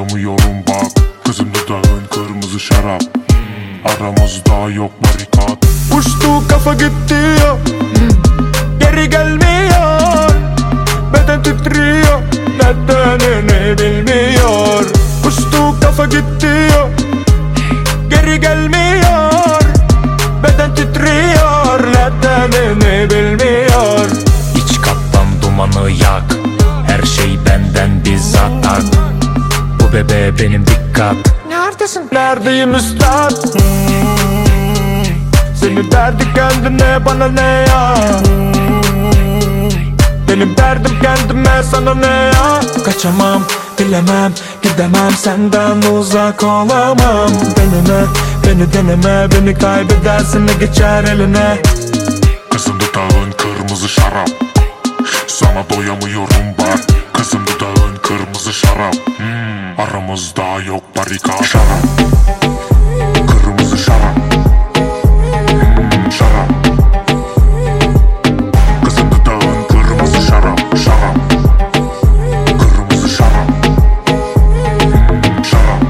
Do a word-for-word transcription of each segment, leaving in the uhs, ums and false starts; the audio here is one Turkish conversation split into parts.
doyamıyorum bak. Kızım dudağın kırmızı şarap, aramızda yok barikat. Uçtu kafa gitti ya, geri gelmiyor. Beden titriyor, nedenini bilmiyor. Uçtu kafa gitti ya, geri gelmiyor. Beden titriyor, nedenini bilmiyor. İç kattan dumanı yak, her şey benden bizzat tak. Bu bebe benim dikkat. Neredesin? Neredeyim üstad? Senin derdi kendine, bana ne ya? Benim derdim kendime, sana ne ya? Kaçamam, bilemem, gidemem, senden uzak olamam. Deneme, beni deneme, beni kaybedersin, ne geçer eline? Kızım dudağın kırmızı şarap, sana doyamıyorum bak. Kızım dudağın kırmızı şarap, hmm, aramızda yok barikat. Şarap, kırmızı şarap, hmm, şarap. Kızım dudağın kırmızı şarap, şarap, kırmızı şarap, hmm, şarap.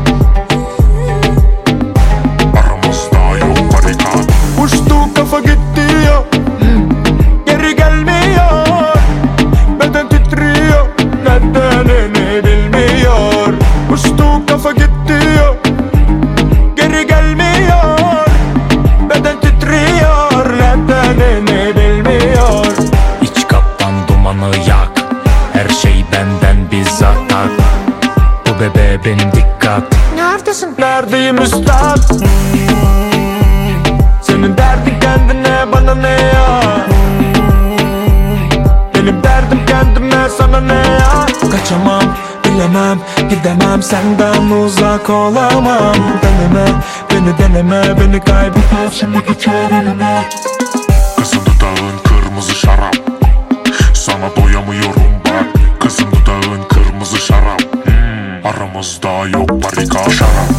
Aramızda yok barikat. Uçtu kafa gitti ya, geri gelmiyor. Beden titriyor, nedenini bilmiyor. Uçtu kafa gitti ya, geri gelmiyor. Beden titriyor, nedenini bilmiyor. İç kaptan dumanı yak, her şey benden bizzat tak. Bu bebe benim dikkat. Neredesin? Neredeyim üstad? Senin derdin kendine, bana ne ya? Benim derdim kendime, sana ne ya? Kaçamam, bilemem, gidemem, senden uzak olamam. Deneme, beni deneme, beni kaybedersin, ne geçer eline? Kızım dudağın kırmızı şarap, sana doyamıyorum bak. Kızım dudağın kırmızı şarap, hmm, aramızda yok barikat. Şarap,